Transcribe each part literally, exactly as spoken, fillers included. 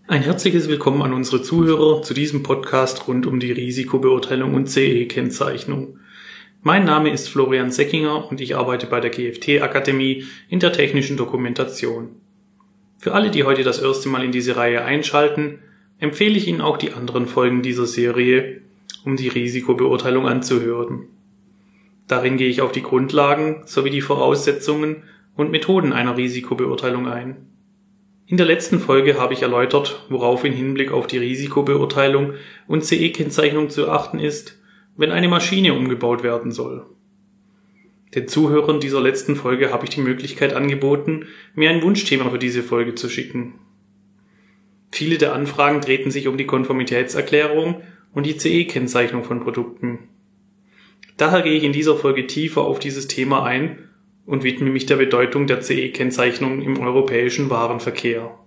Ein herzliches Willkommen an unsere Zuhörer zu diesem Podcast rund um die Risikobeurteilung und C E-Kennzeichnung. Mein Name ist Florian Seckinger und ich arbeite bei der G F T-Akademie in der technischen Dokumentation. Für alle, die heute das erste Mal in diese Reihe einschalten, empfehle ich Ihnen auch die anderen Folgen dieser Serie, um die Risikobeurteilung anzuhören. Darin gehe ich auf die Grundlagen sowie die Voraussetzungen und Methoden einer Risikobeurteilung ein. In der letzten Folge habe ich erläutert, worauf im Hinblick auf die Risikobeurteilung und C E-Kennzeichnung zu achten ist, wenn eine Maschine umgebaut werden soll. Den Zuhörern dieser letzten Folge habe ich die Möglichkeit angeboten, mir ein Wunschthema für diese Folge zu schicken. Viele der Anfragen drehten sich um die Konformitätserklärung und die C E-Kennzeichnung von Produkten. Daher gehe ich in dieser Folge tiefer auf dieses Thema ein und widme mich der Bedeutung der C E-Kennzeichnung im europäischen Warenverkehr.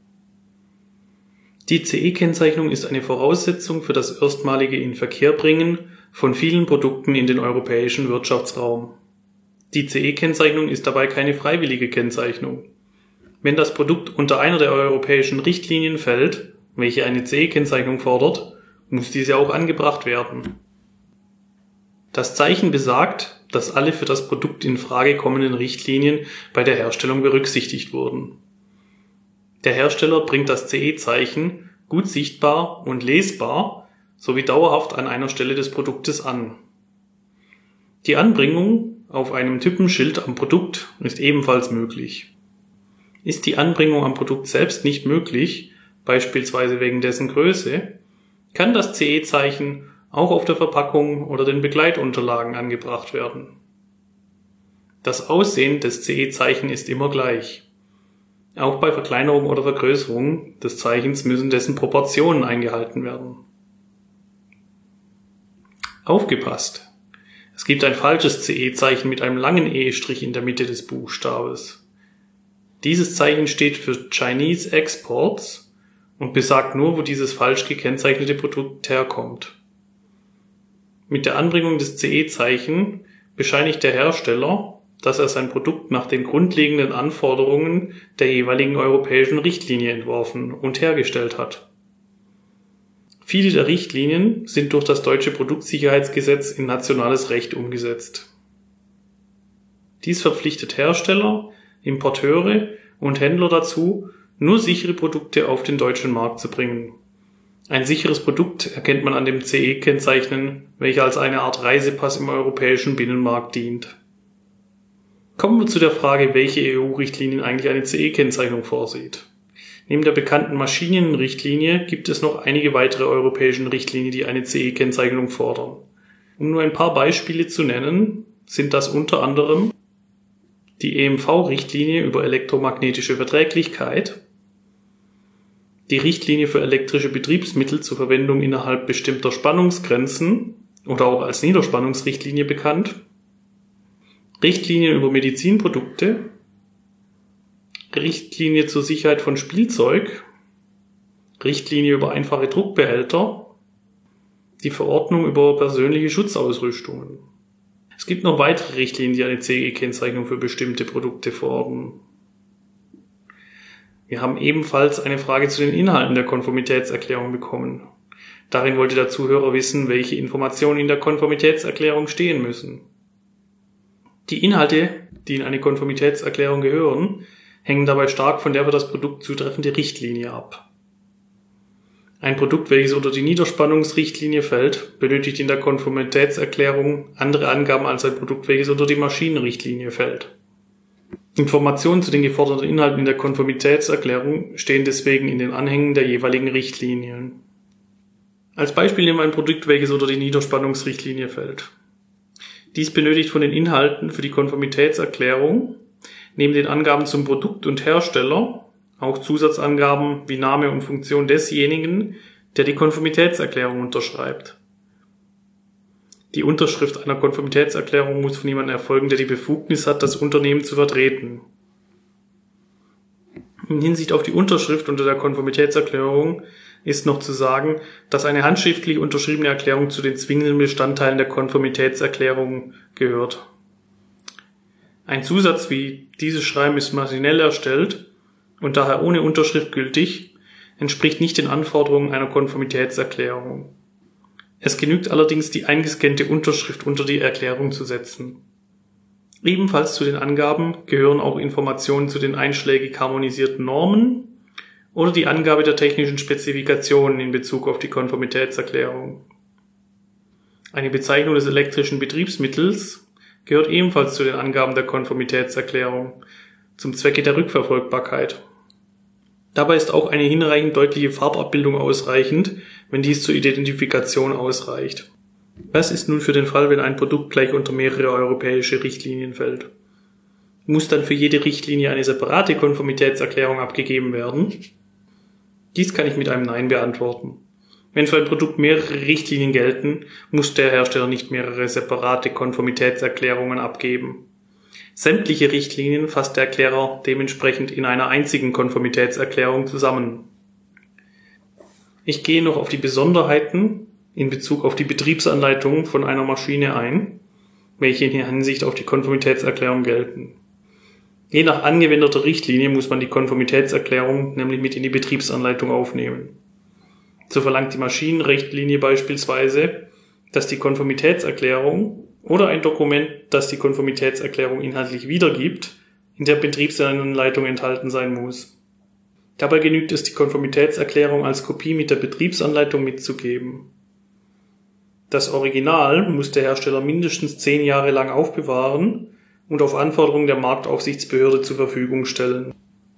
Die C E-Kennzeichnung ist eine Voraussetzung für das erstmalige Inverkehrbringen von vielen Produkten in den europäischen Wirtschaftsraum. Die C E-Kennzeichnung ist dabei keine freiwillige Kennzeichnung. Wenn das Produkt unter einer der europäischen Richtlinien fällt, welche eine C E-Kennzeichnung fordert, muss diese auch angebracht werden. Das Zeichen besagt, dass alle für das Produkt in Frage kommenden Richtlinien bei der Herstellung berücksichtigt wurden. Der Hersteller bringt das C E-Zeichen gut sichtbar und lesbar sowie dauerhaft an einer Stelle des Produktes an. Die Anbringung auf einem Typenschild am Produkt ist ebenfalls möglich. Ist die Anbringung am Produkt selbst nicht möglich, beispielsweise wegen dessen Größe, kann das C E-Zeichen auch auf der Verpackung oder den Begleitunterlagen angebracht werden. Das Aussehen des C E-Zeichen ist immer gleich. Auch bei Verkleinerung oder Vergrößerung des Zeichens müssen dessen Proportionen eingehalten werden. Aufgepasst! Es gibt ein falsches C E-Zeichen mit einem langen E-Strich in der Mitte des Buchstabes. Dieses Zeichen steht für Chinese Exports und besagt nur, wo dieses falsch gekennzeichnete Produkt herkommt. Mit der Anbringung des C E-Zeichen bescheinigt der Hersteller, dass er sein Produkt nach den grundlegenden Anforderungen der jeweiligen europäischen Richtlinie entworfen und hergestellt hat. Viele der Richtlinien sind durch das deutsche Produktsicherheitsgesetz in nationales Recht umgesetzt. Dies verpflichtet Hersteller, Importeure und Händler dazu, nur sichere Produkte auf den deutschen Markt zu bringen. Ein sicheres Produkt erkennt man an dem C E-Kennzeichen, welcher als eine Art Reisepass im europäischen Binnenmarkt dient. Kommen wir zu der Frage, welche E U-Richtlinien eigentlich eine C E-Kennzeichnung vorsieht. Neben der bekannten Maschinenrichtlinie gibt es noch einige weitere europäische Richtlinien, die eine C E-Kennzeichnung fordern. Um nur ein paar Beispiele zu nennen, sind das unter anderem die E M V-Richtlinie über elektromagnetische Verträglichkeit, die Richtlinie für elektrische Betriebsmittel zur Verwendung innerhalb bestimmter Spannungsgrenzen oder auch als Niederspannungsrichtlinie bekannt, Richtlinien über Medizinprodukte, Richtlinie zur Sicherheit von Spielzeug, Richtlinie über einfache Druckbehälter, die Verordnung über persönliche Schutzausrüstungen. Es gibt noch weitere Richtlinien, die eine C E-Kennzeichnung für bestimmte Produkte verordnen. Wir haben ebenfalls eine Frage zu den Inhalten der Konformitätserklärung bekommen. Darin wollte der Zuhörer wissen, welche Informationen in der Konformitätserklärung stehen müssen. Die Inhalte, die in eine Konformitätserklärung gehören, hängen dabei stark von der für das Produkt zutreffende Richtlinie ab. Ein Produkt, welches unter die Niederspannungsrichtlinie fällt, benötigt in der Konformitätserklärung andere Angaben als ein Produkt, welches unter die Maschinenrichtlinie fällt. Informationen zu den geforderten Inhalten in der Konformitätserklärung stehen deswegen in den Anhängen der jeweiligen Richtlinien. Als Beispiel nehmen wir ein Produkt, welches unter die Niederspannungsrichtlinie fällt. Dies benötigt von den Inhalten für die Konformitätserklärung neben den Angaben zum Produkt und Hersteller auch Zusatzangaben wie Name und Funktion desjenigen, der die Konformitätserklärung unterschreibt. Die Unterschrift einer Konformitätserklärung muss von jemandem erfolgen, der die Befugnis hat, das Unternehmen zu vertreten. In Hinsicht auf die Unterschrift unter der Konformitätserklärung ist noch zu sagen, dass eine handschriftlich unterschriebene Erklärung zu den zwingenden Bestandteilen der Konformitätserklärung gehört. Ein Zusatz wie dieses Schreiben ist maschinell erstellt und daher ohne Unterschrift gültig, entspricht nicht den Anforderungen einer Konformitätserklärung. Es genügt allerdings, die eingescannte Unterschrift unter die Erklärung zu setzen. Ebenfalls zu den Angaben gehören auch Informationen zu den einschlägig harmonisierten Normen oder die Angabe der technischen Spezifikationen in Bezug auf die Konformitätserklärung. Eine Bezeichnung des elektrischen Betriebsmittels gehört ebenfalls zu den Angaben der Konformitätserklärung zum Zwecke der Rückverfolgbarkeit. Dabei ist auch eine hinreichend deutliche Farbabbildung ausreichend, wenn dies zur Identifikation ausreicht. Was ist nun für den Fall, wenn ein Produkt gleich unter mehrere europäische Richtlinien fällt? Muss dann für jede Richtlinie eine separate Konformitätserklärung abgegeben werden? Dies kann ich mit einem Nein beantworten. Wenn für ein Produkt mehrere Richtlinien gelten, muss der Hersteller nicht mehrere separate Konformitätserklärungen abgeben. Sämtliche Richtlinien fasst der Erklärer dementsprechend in einer einzigen Konformitätserklärung zusammen. Ich gehe noch auf die Besonderheiten in Bezug auf die Betriebsanleitung von einer Maschine ein, welche in Hinsicht auf die Konformitätserklärung gelten. Je nach angewendeter Richtlinie muss man die Konformitätserklärung nämlich mit in die Betriebsanleitung aufnehmen. So verlangt die Maschinenrichtlinie beispielsweise, dass die Konformitätserklärung oder ein Dokument, das die Konformitätserklärung inhaltlich wiedergibt, in der Betriebsanleitung enthalten sein muss. Dabei genügt es, die Konformitätserklärung als Kopie mit der Betriebsanleitung mitzugeben. Das Original muss der Hersteller mindestens zehn Jahre lang aufbewahren und auf Anforderung der Marktaufsichtsbehörde zur Verfügung stellen.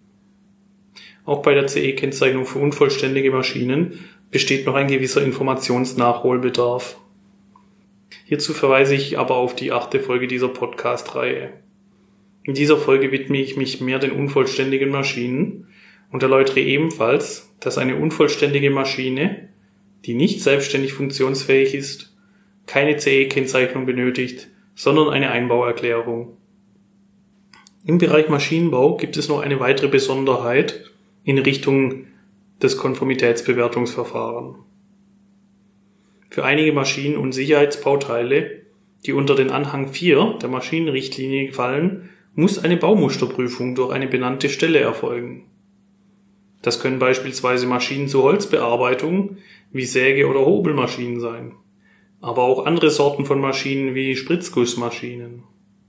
Auch bei der C E-Kennzeichnung für unvollständige Maschinen besteht noch ein gewisser Informationsnachholbedarf. Hierzu verweise ich aber auf die achte Folge dieser Podcast-Reihe. In dieser Folge widme ich mich mehr den unvollständigen Maschinen und erläutere ebenfalls, dass eine unvollständige Maschine, die nicht selbstständig funktionsfähig ist, keine C E-Kennzeichnung benötigt, sondern eine Einbauerklärung. Im Bereich Maschinenbau gibt es noch eine weitere Besonderheit in Richtung des Konformitätsbewertungsverfahrens. Für einige Maschinen- und Sicherheitsbauteile, die unter den Anhang vier der Maschinenrichtlinie fallen, muss eine Baumusterprüfung durch eine benannte Stelle erfolgen. Das können beispielsweise Maschinen zur Holzbearbeitung wie Säge- oder Hobelmaschinen sein, aber auch andere Sorten von Maschinen wie Spritzgussmaschinen.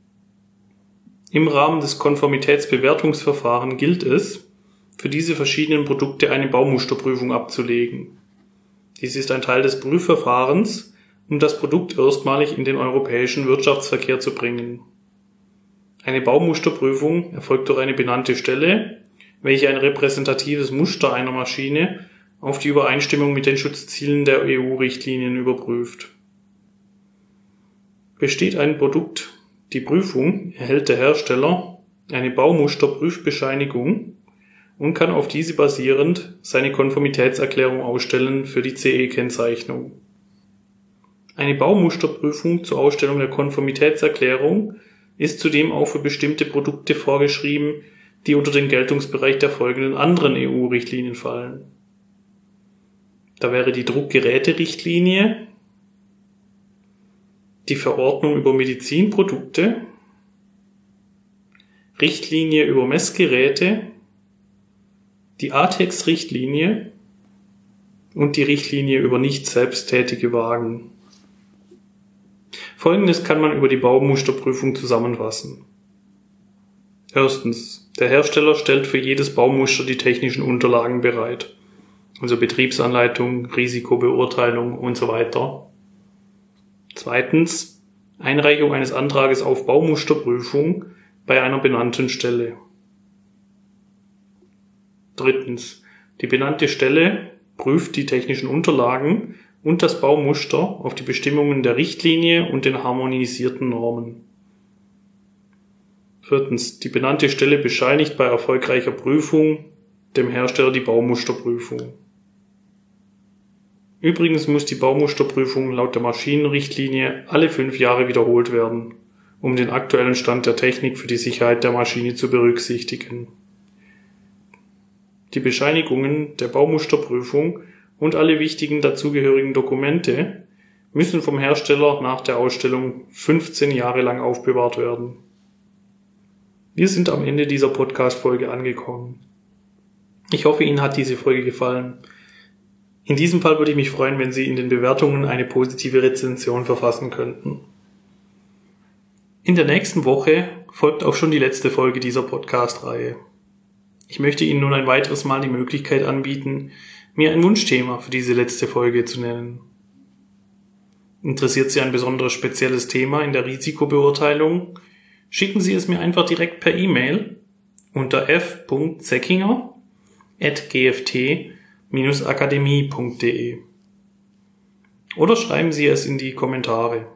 Im Rahmen des Konformitätsbewertungsverfahrens gilt es, für diese verschiedenen Produkte eine Baumusterprüfung abzulegen. Dies ist ein Teil des Prüfverfahrens, um das Produkt erstmalig in den europäischen Wirtschaftsverkehr zu bringen. Eine Baumusterprüfung erfolgt durch eine benannte Stelle, welche ein repräsentatives Muster einer Maschine auf die Übereinstimmung mit den Schutzzielen der E U-Richtlinien überprüft. Besteht ein Produkt die Prüfung, erhält der Hersteller eine Baumusterprüfbescheinigung und kann auf diese basierend seine Konformitätserklärung ausstellen für die C E-Kennzeichnung. Eine Baumusterprüfung zur Ausstellung der Konformitätserklärung ist zudem auch für bestimmte Produkte vorgeschrieben, die unter den Geltungsbereich der folgenden anderen E U-Richtlinien fallen. Da wäre die Druckgeräte-Richtlinie, die Verordnung über Medizinprodukte, Richtlinie über Messgeräte, die A T E X-Richtlinie und die Richtlinie über nicht selbsttätige Wagen. Folgendes kann man über die Baumusterprüfung zusammenfassen. Erstens. Der Hersteller stellt für jedes Baumuster die technischen Unterlagen bereit, also Betriebsanleitung, Risikobeurteilung und so weiter. Zweitens. Einreichung eines Antrages auf Baumusterprüfung bei einer benannten Stelle. Drittens. Die benannte Stelle prüft die technischen Unterlagen und das Baumuster auf die Bestimmungen der Richtlinie und den harmonisierten Normen. Viertens. Die benannte Stelle bescheinigt bei erfolgreicher Prüfung dem Hersteller die Baumusterprüfung. Übrigens muss die Baumusterprüfung laut der Maschinenrichtlinie alle fünf Jahre wiederholt werden, um den aktuellen Stand der Technik für die Sicherheit der Maschine zu berücksichtigen. Die Bescheinigungen der Baumusterprüfung und alle wichtigen dazugehörigen Dokumente müssen vom Hersteller nach der Ausstellung fünfzehn Jahre lang aufbewahrt werden. Wir sind am Ende dieser Podcast-Folge angekommen. Ich hoffe, Ihnen hat diese Folge gefallen. In diesem Fall würde ich mich freuen, wenn Sie in den Bewertungen eine positive Rezension verfassen könnten. In der nächsten Woche folgt auch schon die letzte Folge dieser Podcast-Reihe. Ich möchte Ihnen nun ein weiteres Mal die Möglichkeit anbieten, mir ein Wunschthema für diese letzte Folge zu nennen. Interessiert Sie ein besonderes spezielles Thema in der Risikobeurteilung? Schicken Sie es mir einfach direkt per E-Mail unter f punkt zeckinger at g f t Bindestrich akademie punkt d e oder schreiben Sie es in die Kommentare.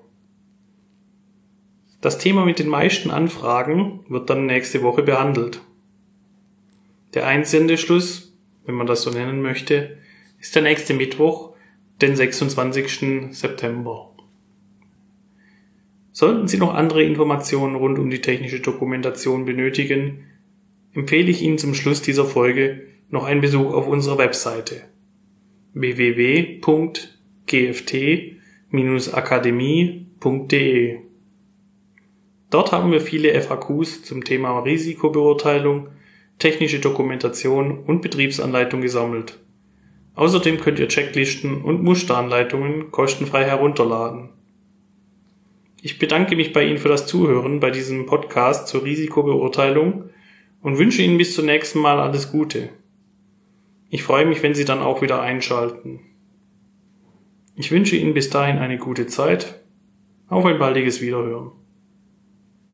Das Thema mit den meisten Anfragen wird dann nächste Woche behandelt. Der Einsendeschluss, wenn man das so nennen möchte, ist der nächste Mittwoch, den sechsundzwanzigsten September. Sollten Sie noch andere Informationen rund um die technische Dokumentation benötigen, empfehle ich Ihnen zum Schluss dieser Folge noch einen Besuch auf unserer Webseite w w w punkt g f t Bindestrich akademie punkt d e. Dort haben wir viele F A Qs zum Thema Risikobeurteilung, technische Dokumentation und Betriebsanleitung gesammelt. Außerdem könnt ihr Checklisten und Musteranleitungen kostenfrei herunterladen. Ich bedanke mich bei Ihnen für das Zuhören bei diesem Podcast zur Risikobeurteilung und wünsche Ihnen bis zum nächsten Mal alles Gute. Ich freue mich, wenn Sie dann auch wieder einschalten. Ich wünsche Ihnen bis dahin eine gute Zeit. Auf ein baldiges Wiederhören.